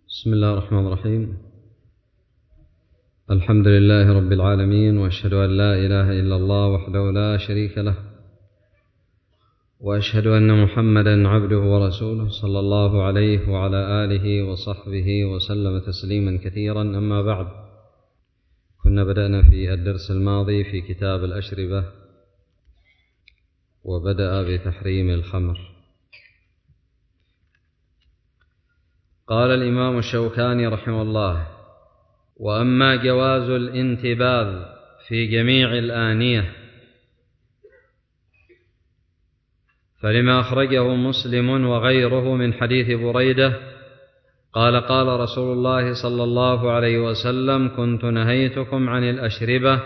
بسم الله الرحمن الرحيم. الحمد لله رب العالمين، وأشهد أن لا إله إلا الله وحده لا شريك له، وأشهد أن محمدا عبده ورسوله صلى الله عليه وعلى آله وصحبه وسلم تسليما كثيرا. أما بعد، كنا بدأنا في الدرس الماضي في كتاب الأشربة، وبدأ بتحريم الخمر. قال الإمام الشوكاني رحمه الله: وأما جواز الانتباذ في جميع الآنية فلما أخرجه مسلم وغيره من حديث بريدة قال: قال رسول الله صلى الله عليه وسلم: كنت نهيتكم عن الأشربة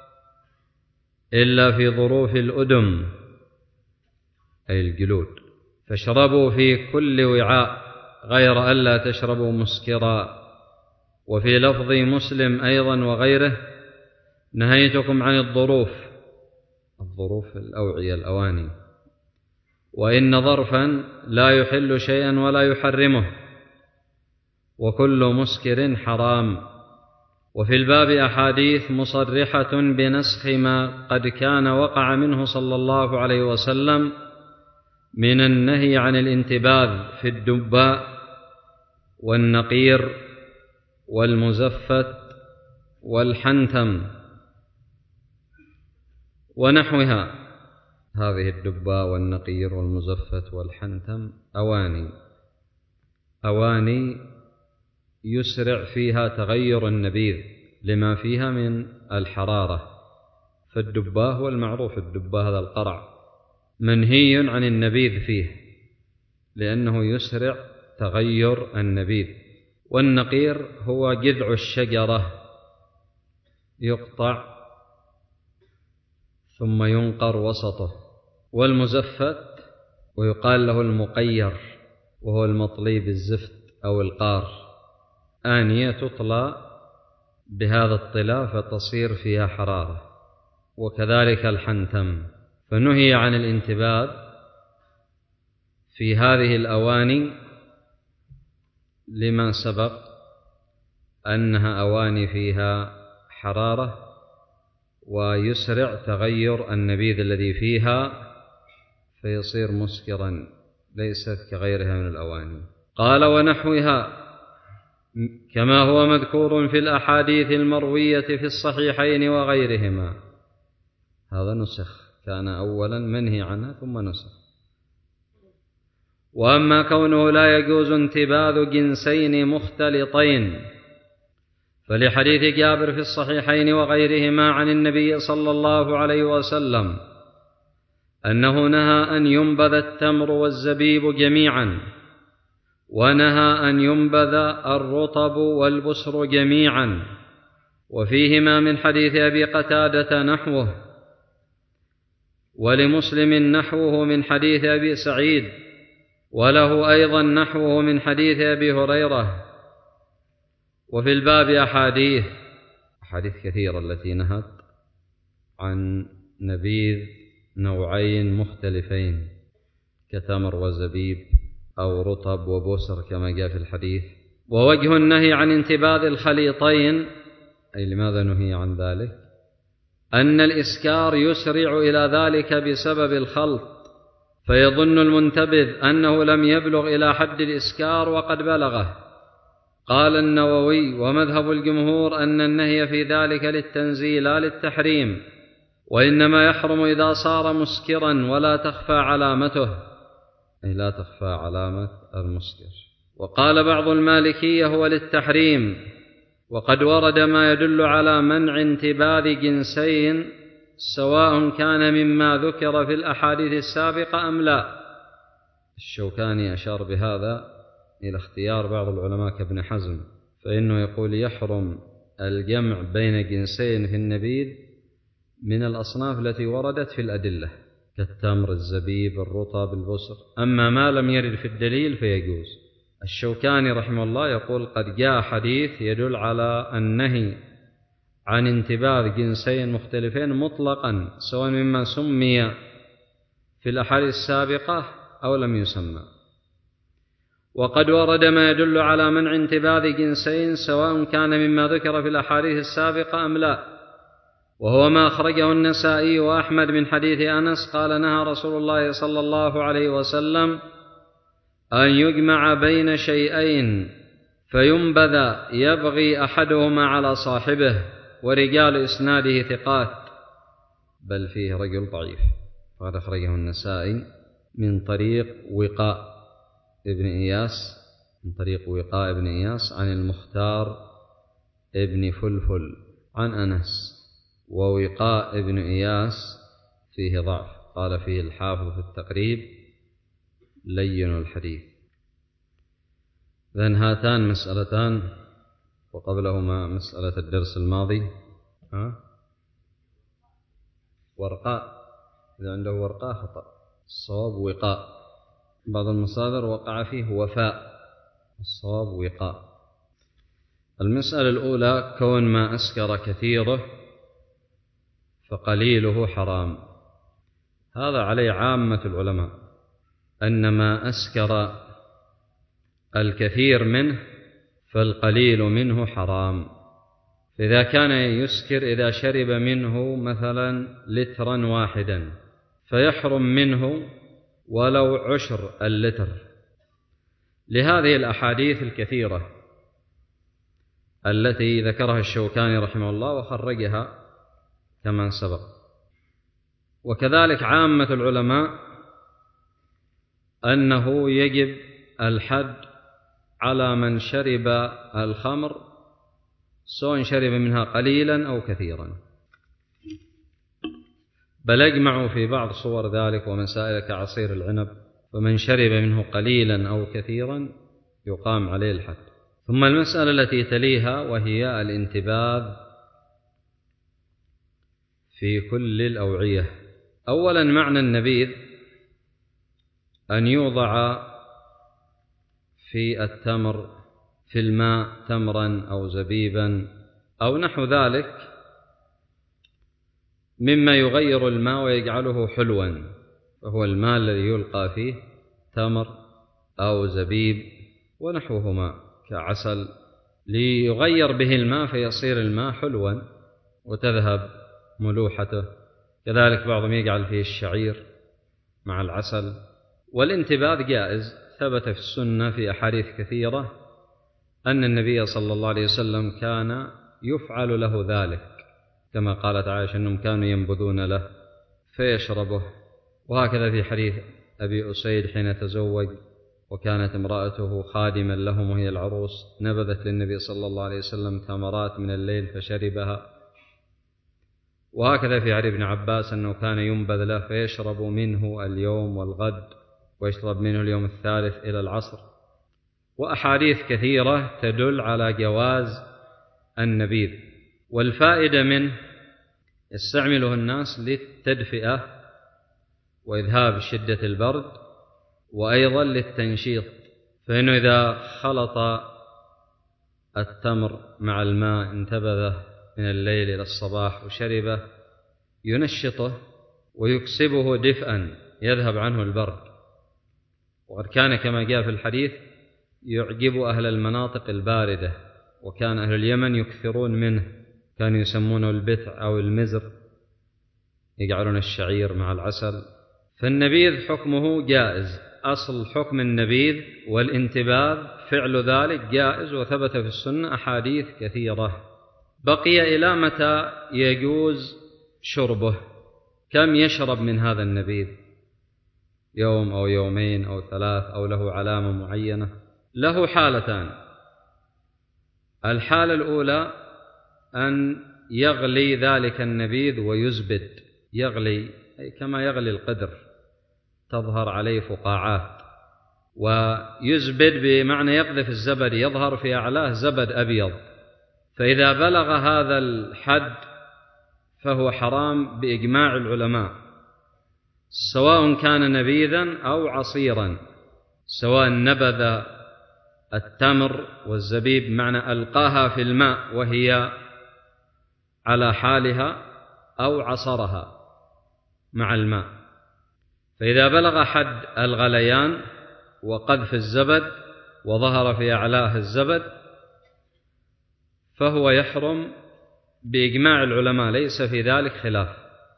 إلا في ظروف الأدم، أي الجلود، فاشربوا في كل وعاء غير ألا تشربوا مسكرا. وفي لفظ مسلم أيضا وغيره: نهيتكم عن الظروف الأوعية الأواني، وإن ظرفا لا يحل شيئا ولا يحرمه، وكل مسكر حرام. وفي الباب أحاديث مصرحة بنسخ ما قد كان وقع منه صلى الله عليه وسلم من النهي عن الانتباذ في الدباء والنقير والمزفت والحنتم ونحوها. هذه الدباء والنقير والمزفت والحنتم أواني يسرع فيها تغير النبيذ لما فيها من الحرارة. فالدباء هو المعروف، الدباء هذا القرع منهي عن النبيذ فيه لأنه يسرع تغير النبيذ. والنقير هو جذع الشجرة يقطع ثم ينقر وسطه. والمزفت ويقال له المقير، وهو المطلي بالزفت أو القار، آنية تطلى بهذا الطلاء فتصير فيها حرارة. وكذلك الحنتم. فنهي عن الانتباذ في هذه الأواني لما سبق أنها أواني فيها حرارة ويسرع تغير النبيذ الذي فيها فيصير مسكرا، ليست كغيرها من الأواني. قال: ونحوها كما هو مذكور في الأحاديث المروية في الصحيحين وغيرهما. هذا نسخ، كان أولا منهي عنها ثم نسخ. وأما كونه لا يجوز انتباذ جنسين مختلطين فلحديث جابر في الصحيحين وغيرهما عن النبي صلى الله عليه وسلم أنه نهى أن ينبذ التمر والزبيب جميعا، ونهى أن ينبذ الرطب والبسر جميعا، وفيهما من حديث أبي قتادة نحوه، ولمسلم نحوه من حديث أبي سعيد، وله أيضا نحوه من حديث أبي هريرة. وفي الباب أحاديث كثيرة التي نهت عن نبيذ نوعين مختلفين كتمر وزبيب أو رطب وبسر كما جاء في الحديث. ووجه النهي عن انتباذ الخليطين، أي لماذا نهي عن ذلك؟ أن الإسكار يسرع إلى ذلك بسبب الخلط، فيظن المنتبذ أنه لم يبلغ إلى حد الإسكار وقد بلغه. قال النووي: ومذهب الجمهور أن النهي في ذلك للتنزيه لا للتحريم، وإنما يحرم إذا صار مسكرا ولا تخفى علامته، أي لا تخفى علامة المسكر. وقال بعض المالكية هو للتحريم، وقد ورد ما يدل على منع انتباذ جنسين سواء كان مما ذكر في الأحاديث السابقة أم لا. الشوكاني أشار بهذا إلى اختيار بعض العلماء كابن حزم، فإنه يقول يحرم الجمع بين جنسين في النبيذ من الأصناف التي وردت في الأدلة كالتمر، الزبيب، الرطب، البسر. أما ما لم يرد في الدليل فيجوز. الشوكاني رحمه الله يقول: قد جاء حديث يدل على النهي عن انتباذ جنسين مختلفين مطلقا، سواء مما سمي في الأحاديث السابقة أو لم يسمى. وقد ورد ما يدل على منع انتباذ جنسين سواء كان مما ذكر في الأحاديث السابقة أم لا، وهو ما أخرجه النسائي وأحمد من حديث أنس قال نهى رسول الله صلى الله عليه وسلم أن يجمع بين شيئين فينبذ يبغي أحدهما على صاحبه، ورجال إسناده ثقات، بل فيه رجل ضعيف. قد أخرجه النسائي من طريق وقاء ابن إياس عن المختار ابن فلفل عن أنس، ووقاء ابن إياس فيه ضعف، قال فيه الحافظ في التقريب لين الحديث. إذن هاتان مسألتان، وقبلهما مسألة الدرس الماضي ورقاء، إذا عنده ورقاء خطأ، الصواب وقاء، بعض المصادر وقع فيه وفاء، الصواب وقاء. المسألة الأولى كون ما أسكر كثيره فقليله حرام. هذا عليه عامة العلماء، أن ما أسكر الكثير منه فالقليل منه حرام. إذا كان يسكر إذا شرب منه مثلا لترا واحدا فيحرم منه ولو 10 اللتر، لهذه الأحاديث الكثيرة التي ذكرها الشوكاني رحمه الله وخرجها كما سبق. وكذلك عامة العلماء أنه يجب الحد على من شرب الخمر سواء شرب منها قليلا أو كثيرا، بل اجمعوا في بعض صور ذلك ومسائل كعصير العنب، فمن شرب منه قليلا أو كثيرا يقام عليه الحد. ثم المسألة التي تليها وهي الانتباذ في كل الأوعية. أولا معنى النبيذ أن يوضع في التمر في الماء تمرا أو زبيبا أو نحو ذلك مما يغير الماء ويجعله حلوا، فهو الماء الذي يلقى فيه تمر أو زبيب ونحوهما كعسل، ليغير به الماء فيصير الماء حلوا وتذهب ملوحته. كذلك بعضهم يجعل فيه الشعير مع العسل. والانتباذ جائز، ثبت في السنة في أحاديث كثيرة أن النبي صلى الله عليه وسلم كان يفعل له ذلك، كما قالت عائشة أنهم كانوا ينبذون له فيشربه. وهكذا في حديث أبي أسيد حين تزوج وكانت امرأته خادما لهم وهي العروس، نبذت للنبي صلى الله عليه وسلم تمرات من الليل فشربها. وهكذا في حديث ابن عباس أنه كان ينبذ له فيشرب منه اليوم والغد ويشرب منه اليوم الثالث إلى العصر. وأحاديث كثيرة تدل على جواز النبيذ. والفائدة منه يستعمله الناس للتدفئة وإذهاب شدة البرد، وأيضا للتنشيط، فإنه إذا خلط التمر مع الماء انتبذه من الليل إلى الصباح وشربه ينشطه ويكسبه دفئا يذهب عنه البرد. وقد كان كما جاء في الحديث يعجب أهل المناطق الباردة، وكان أهل اليمن يكثرون منه، كانوا يسمونه البتع أو المزر، يجعلون الشعير مع العسل. فالنبيذ حكمه جائز، أصل حكم النبيذ والانتباذ فعل ذلك جائز، وثبت في السنة أحاديث كثيرة. بقي إلى متى يجوز شربه؟ كم يشرب من هذا النبيذ؟ يوم أو يومين أو 3، أو له علامة معينة؟ له حالتان. الحالة الأولى أن يغلي ذلك النبيذ ويزبد، يغلي كما يغلي القدر، تظهر عليه فقاعات، ويزبد بمعنى يقذف الزبد، يظهر في أعلاه زبد أبيض. فإذا بلغ هذا الحد فهو حرام بإجماع العلماء، سواء كان نبيذا أو عصيرا، سواء نبذ التمر والزبيب معنى ألقاها في الماء وهي على حالها أو عصرها مع الماء. فإذا بلغ حد الغليان وقذف الزبد وظهر في أعلاه الزبد فهو يحرم بإجماع العلماء، ليس في ذلك خلاف،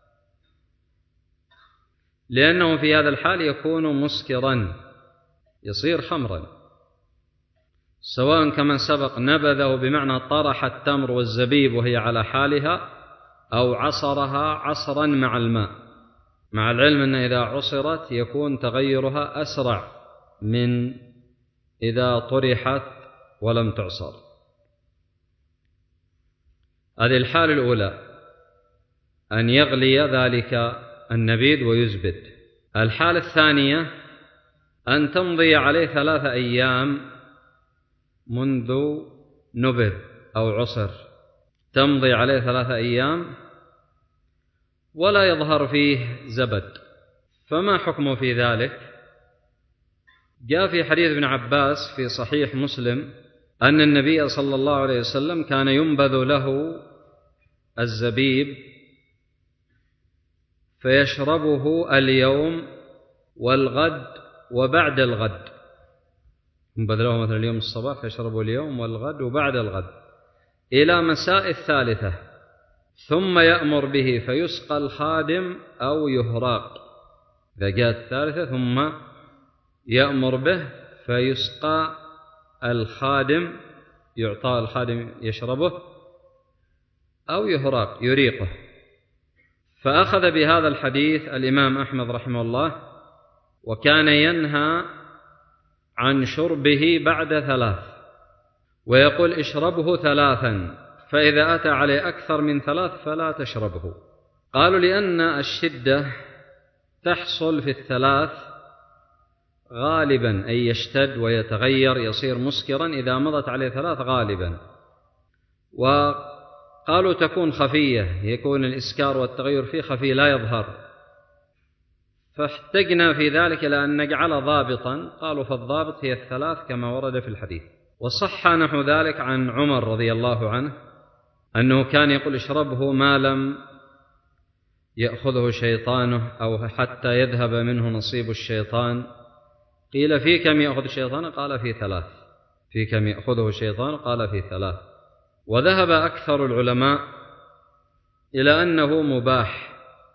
لأنه في هذا الحال يكون مسكرا، يصير خمرا، سواء كما سبق نبذه بمعنى طرح التمر والزبيب وهي على حالها، أو عصرها عصرا مع الماء، مع العلم أن إذا عصرت يكون تغيرها أسرع من إذا طرحت ولم تعصر. هذه الحالة الأولى، أن يغلي ذلك النبيذ ويزبد. الحالة الثانية أن تمضي عليه 3 أيام منذ نبذ أو عصر، تمضي عليه 3 أيام ولا يظهر فيه زبد، فما حكمه في ذلك؟ جاء في حديث ابن عباس في صحيح مسلم أن النبي صلى الله عليه وسلم كان ينبذ له الزبيب فيشربه اليوم والغد وبعد الغد، ينبذ له مثلا اليوم الصباح فيشربه اليوم والغد وبعد الغد إلى مساء الثالثة، ثم يأمر به فيسقى الخادم أو يهراق. إذا جاءت الثالثة ثم يأمر به فيسقى الخادم، يعطى الخادم يشربه، أو يهراق يريقه. فأخذ بهذا الحديث الإمام أحمد رحمه الله، وكان ينهى عن شربه بعد 3، ويقول اشربه 3، فإذا أتى عليه أكثر من 3 فلا تشربه. قالوا لأن الشدة تحصل في 3 غالبا، أي يشتد ويتغير يصير مسكرا إذا مضت عليه 3 غالبا. وقالوا تكون خفية، يكون الإسكار والتغير فيه خفي لا يظهر، فاحتجنا في ذلك إلى أن نجعل ضابطا، قالوا فالضابط هي 3 كما ورد في الحديث. وصح نحو ذلك عن عمر رضي الله عنه أنه كان يقول اشربه ما لم يأخذه شيطانه أو حتى يذهب منه نصيب الشيطان. قيل في كم يأخذ الشيطان؟ قال في 3. في كم يأخذه الشيطان؟ قال في 3. وذهب أكثر العلماء إلى أنه مباح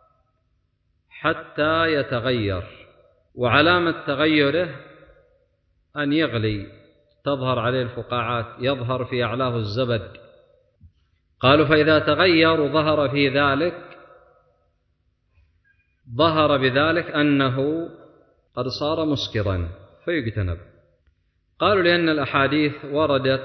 حتى يتغير، وعلامة تغيره أن يغلي، تظهر عليه الفقاعات، يظهر في أعلاه الزبد. قالوا فإذا تغير وظهر في ذلك، ظهر بذلك أنه قد صار مسكرا فيجتنب. قالوا لأن الأحاديث وردت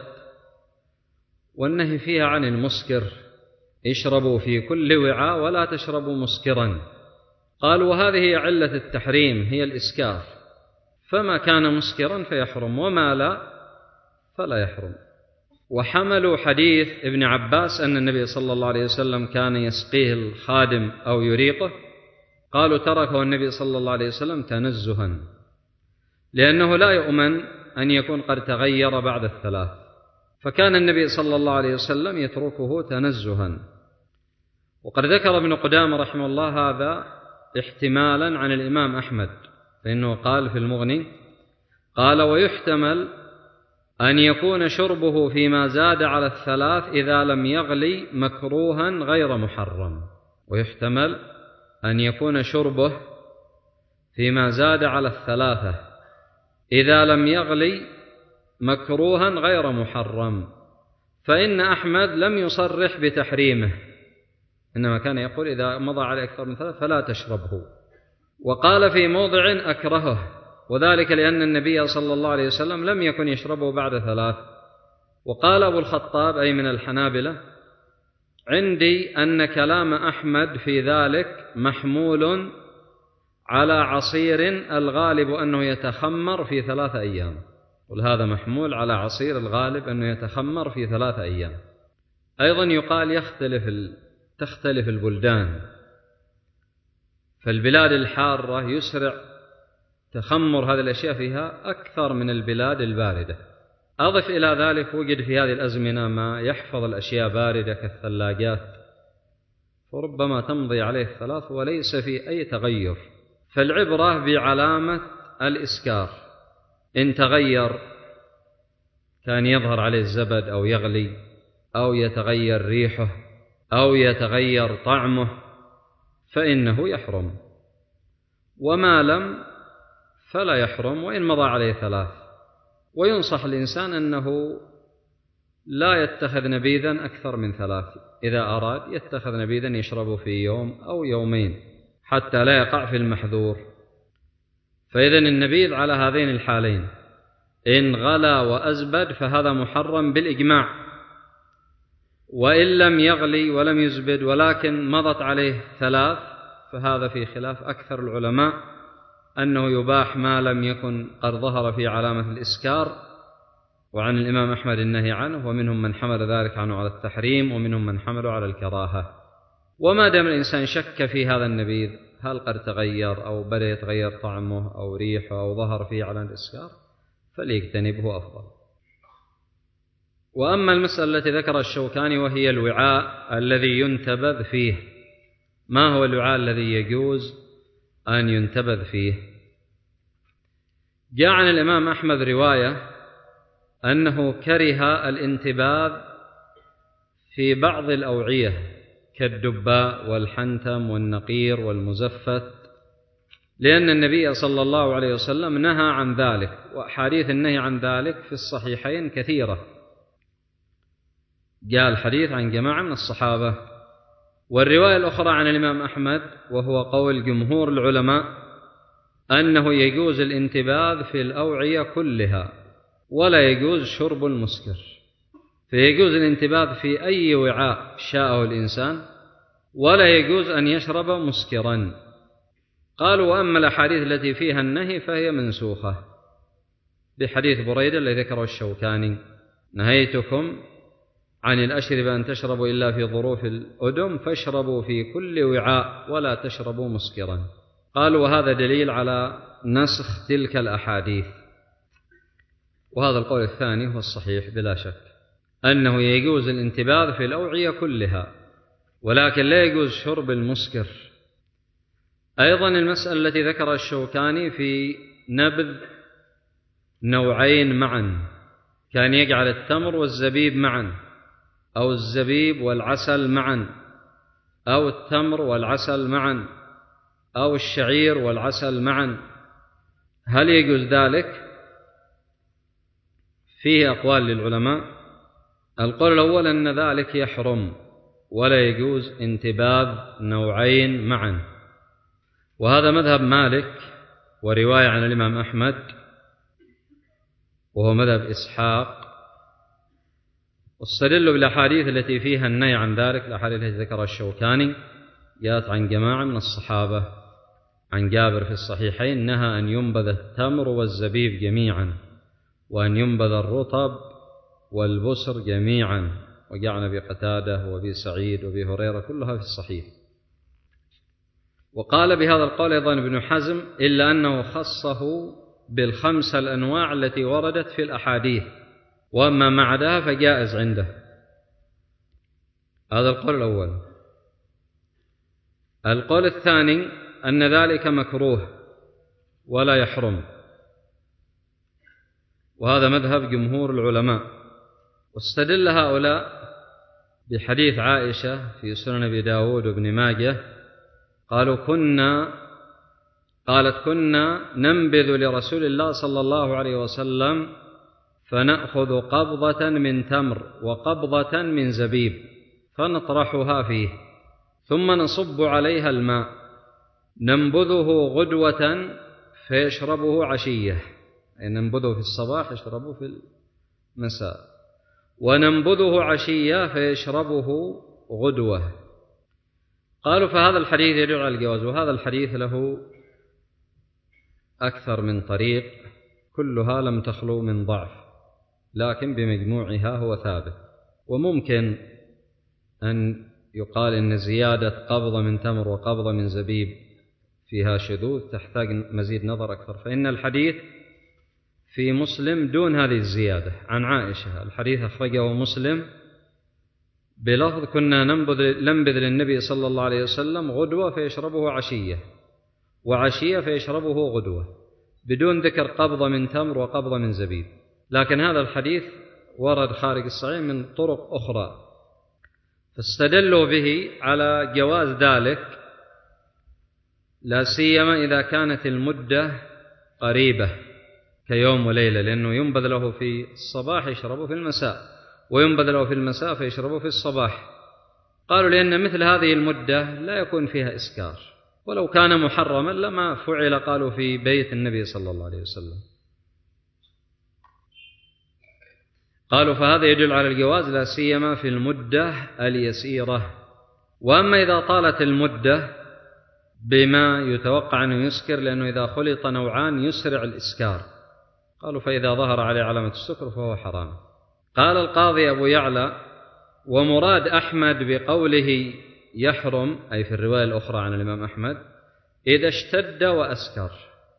والنهي فيها عن المسكر، اشربوا في كل وعاء ولا تشربوا مسكرا. قالوا وهذه علة التحريم هي الإسكار، فما كان مسكرا فيحرم وما لا فلا يحرم. وحملوا حديث ابن عباس أن النبي صلى الله عليه وسلم كان يسقيه الخادم أو يريقه، قالوا تركه النبي صلى الله عليه وسلم تنزها، لأنه لا يؤمن أن يكون قد تغير بعد 3، فكان النبي صلى الله عليه وسلم يتركه تنزها. وقد ذكر ابن قدامة رحمه الله هذا احتمالا عن الإمام أحمد، فإنه قال في المغني، قال ويحتمل أن يكون شربه فيما زاد على 3 إذا لم يغلي مكروها غير محرم. ويحتمل أن يكون شربه فيما زاد على 3 إذا لم يغلي مكروها غير محرم، فإن أحمد لم يصرح بتحريمه، إنما كان يقول إذا مضى على أكثر من 3 فلا تشربه. وقال في موضع أكرهه، وذلك لأن النبي صلى الله عليه وسلم لم يكن يشربه بعد 3. وقال أبو الخطاب أي من الحنابلة عندي أن كلام أحمد في ذلك محمول على عصير الغالب أنه يتخمر في 3 أيام، وهذا محمول على عصير الغالب أنه يتخمر في 3 أيام. أيضا يقال تختلف البلدان، فالبلاد الحارة يسرع تخمر هذه الأشياء فيها أكثر من البلاد الباردة. أضف إلى ذلك وجد في هذه الأزمنة ما يحفظ الأشياء باردة كالثلاجات، فربما تمضي عليه 3 وليس في أي تغير. فالعبرة بعلامة الإسكار، إن تغير كان يظهر عليه الزبد أو يغلي أو يتغير ريحه أو يتغير طعمه فإنه يحرم، وما لم فلا يحرم وإن مضى عليه 3. وينصح الإنسان أنه لا يتخذ نبيذا أكثر من 3، إذا أراد يتخذ نبيذا يشرب في يوم أو يومين حتى لا يقع في المحذور. فإذن النبيذ على هذين الحالين، إن غلا وأزبد فهذا محرم بالإجماع، وإن لم يغلي ولم يزبد ولكن مضت عليه 3 فهذا في خلاف أكثر العلماء أنه يباح ما لم يكن قد ظهر في علامة الإسكار، وعن الإمام أحمد النهي عنه، ومنهم من حمل ذلك عنه على التحريم ومنهم من حمله على الكراهة. وما دام الإنسان شك في هذا النبيذ هل قد تغير أو بدأ يتغير طعمه أو ريحه أو ظهر فيه علامة الإسكار فليجتنبه أفضل. وأما المسألة التي ذكر الشوكاني وهي الوعاء الذي ينتبذ فيه، ما هو الوعاء الذي يجوز أن ينتبذ فيه؟ جاء عن الإمام أحمد رواية أنه كره الانتباذ في بعض الأوعية كالدباء والحنتم والنقير والمزفت، لأن النبي صلى الله عليه وسلم نهى عن ذلك، وأحاديث النهي عن ذلك في الصحيحين كثيرة. جاء الحديث عن جماعة من الصحابة. والرواية الأخرى عن الإمام أحمد وهو قول جمهور العلماء أنه يجوز الانتباذ في الأوعية كلها ولا يجوز شرب المسكر، فيجوز الانتباذ في أي وعاء شاءه الإنسان ولا يجوز أن يشرب مسكرا. قالوا وأما الأحاديث التي فيها النهي فهي منسوخة بحديث بريدة الذي ذكره الشوكاني: نهيتكم عن الأشربة أن تشربوا إلا في ظروف الأدم فاشربوا في كل وعاء ولا تشربوا مسكرا. قالوا وهذا دليل على نسخ تلك الأحاديث. وهذا القول الثاني هو الصحيح بلا شك، أنه يجوز الانتباذ في الأوعية كلها ولكن لا يجوز شرب المسكر. أيضا المسألة التي ذكر الشوكاني في نبذ نوعين معا، كان يجعل التمر والزبيب معا أو الزبيب والعسل معا أو التمر والعسل معا أو الشعير والعسل معا، هل يجوز ذلك؟ فيه أقوال للعلماء. القول الأول أن ذلك يحرم ولا يجوز انتباذ نوعين معا، وهذا مذهب مالك ورواية عن الإمام أحمد، وهو مذهب إسحاق. واستدلوا بالأحاديث التي فيها النهي عن ذلك، الأحاديث التي ذكرها الشوكاني جاءت عن جماعة من الصحابة. عن جابر في الصحيحين نهى أن ينبذ التمر والزبيب جميعا وأن ينبذ الرطب والبسر جميعا، وجاء عن أبي قتادة وأبي سعيد وأبي هريرة كلها في الصحيح. وقال بهذا القول أيضا ابن حزم إلا أنه خصه بالخمس الأنواع التي وردت في الأحاديث، وأما ما عداها فجائز عنده. هذا القول الأول. القول الثاني أن ذلك مكروه ولا يحرم، وهذا مذهب جمهور العلماء. واستدل هؤلاء بحديث عائشة في سنن أبي داود وابن ماجه قالت كنا ننبذ لرسول الله صلى الله عليه وسلم فنأخذ قبضة من تمر وقبضة من زبيب فنطرحها فيه ثم نصب عليها الماء ننبذه غدوة فيشربه عشية، يعني ننبذه في الصباح يشربه في المساء، وننبذه عشية فيشربه غدوة. قالوا فهذا الحديث يدل على الجواز، وهذا الحديث له أكثر من طريق كلها لم تخلو من ضعف، لكن بمجموعها هو ثابت. وممكن أن يقال إن زيادة قبضة من تمر وقبضة من زبيب فيها شذوذ تحتاج مزيد نظر أكثر، فإن الحديث في مسلم دون هذه الزيادة عن عائشة. الحديث أخرجه مسلم بلفظ كنا ننبذ للنبي صلى الله عليه وسلم غدوة فيشربه عشية، وعشية فيشربه غدوة، بدون ذكر قبضة من تمر وقبضة من زبيب. لكن هذا الحديث ورد خارج الصحيح من طرق أخرى، فاستدلوا به على جواز ذلك، لا سيما إذا كانت المدة قريبة كيوم وليلة، لأنه ينبذ له في الصباح يشربه في المساء، وينبذ له في المساء فيشربه في الصباح. قالوا لأن مثل هذه المدة لا يكون فيها إسكار، ولو كان محرما لما فعل، قالوا في بيت النبي صلى الله عليه وسلم. قالوا فهذا يدل على الجواز لا سيما في المدة اليسيرة. وأما إذا طالت المدة بما يتوقع أنه يسكر، لأنه إذا خلط نوعان يسرع الإسكار، قالوا فإذا ظهر عليه علامة السكر فهو حرام. قال القاضي أبو يعلى: ومراد أحمد بقوله يحرم، أي في الرواية الأخرى عن الإمام أحمد، إذا اشتد وأسكر،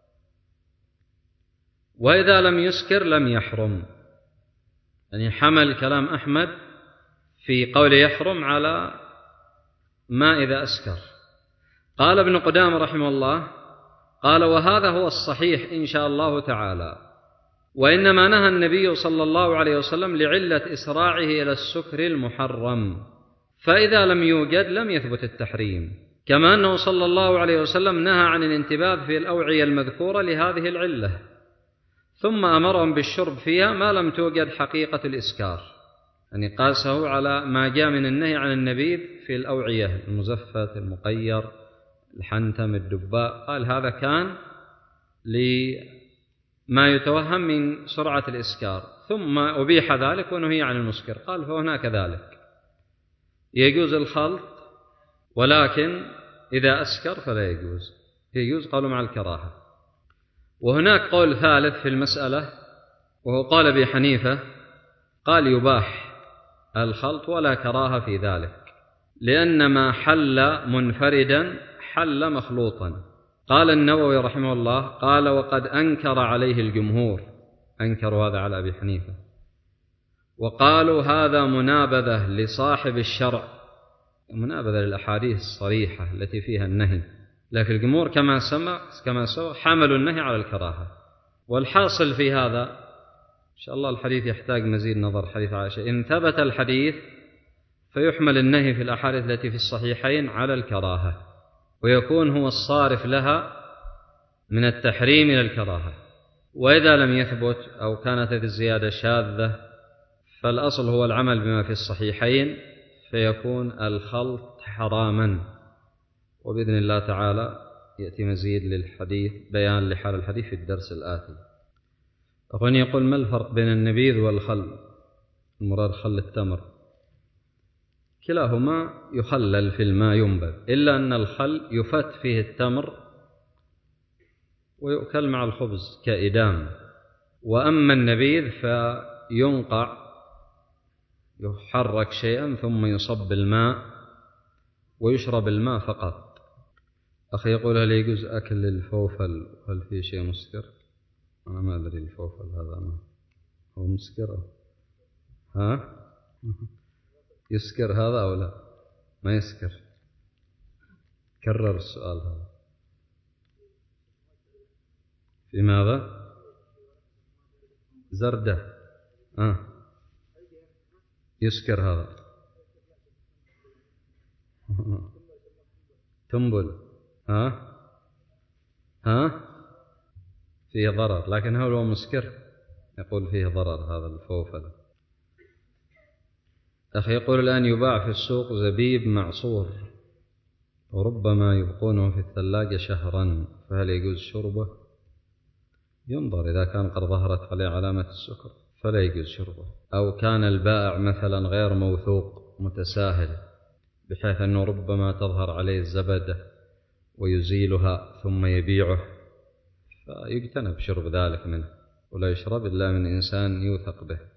وإذا لم يسكر لم يحرم. يعني حمل كلام أحمد في قول يحرم على ما إذا أسكر. قال ابن قدامة رحمه الله: قال وهذا هو الصحيح إن شاء الله تعالى، وإنما نهى النبي صلى الله عليه وسلم لعلة إسراعه إلى السكر المحرم، فإذا لم يوجد لم يثبت التحريم، كما أنه صلى الله عليه وسلم نهى عن الانتباذ في الأوعية المذكورة لهذه العلة، ثم أمرهم بالشرب فيها ما لم توجد حقيقة الإسكار. يعني قاسه على ما جاء من النهي عن النبيذ في الأوعية، المزفت، المقير، الحنتم، الدباء، قال هذا كان لما يتوهم من سرعة الإسكار، ثم أبيح ذلك ونهي عن المسكر. قال فهناك ذلك يجوز الخلط، ولكن إذا أسكر فلا يجوز. يجوز قالوا مع الكراهة. وهناك قول ثالث في المسألة، وهو قال أبي حنيفة، قال يباح الخلط ولا كراهة في ذلك، لأن ما حل منفردا حل مخلوطا. قال النووي رحمه الله: قال وقد أنكر عليه الجمهور، أنكروا هذا على أبي حنيفة، وقالوا هذا منابذة لصاحب الشرع، منابذة للأحاديث الصريحة التي فيها النهي، لكن الجمهور كما سوى حملوا النهي على الكراهة. والحاصل في هذا إن شاء الله الحديث يحتاج مزيد نظر، حديث عائشة، إن ثبت الحديث فيحمل النهي في الأحاديث التي في الصحيحين على الكراهة، ويكون هو الصارف لها من التحريم إلى الكراهة. وإذا لم يثبت أو كانت هذه الزيادة شاذة فالأصل هو العمل بما في الصحيحين، فيكون الخلط حراما. وبإذن الله تعالى يأتي مزيد للحديث، بيان لحال الحديث في الدرس الآتي. أخواني يقول: ما الفرق بين النبيذ والخل؟ المراد خل التمر. كلاهما يخلل في الماء ينبذ، إلا أن الخل يفت فيه التمر ويؤكل مع الخبز كإدام، وأما النبيذ فينقع، يحرك شيئا ثم يصب الماء ويشرب الماء فقط. أخي يقول: هل يجوز أكل الفوفل؟ هل فيه شيء مسكر؟ أنا ما أدري الفوفل هذا ما هو مسكر، ها؟ يسكر هذا أو لا؟ ما يسكر. كرر السؤال هذا. في ماذا؟ زردة، يسكر هذا. تنبل، فيه ضرر، لكن هل هو مسكر؟ يقول فيه ضرر هذا الفوفل. أخي يقول: الآن يباع في السوق زبيب معصور، وربما يبقونه في الثلاجة شهرا، فهل يجوز شربه؟ ينظر، إذا كان قد ظهرت عليه علامة السكر فلا يجوز شربه، أو كان البائع مثلا غير موثوق متساهل، بحيث أنه ربما تظهر عليه الزبدة ويزيلها ثم يبيعه، فيجتنب شرب ذلك منه، ولا يشرب إلا من إنسان يوثق به.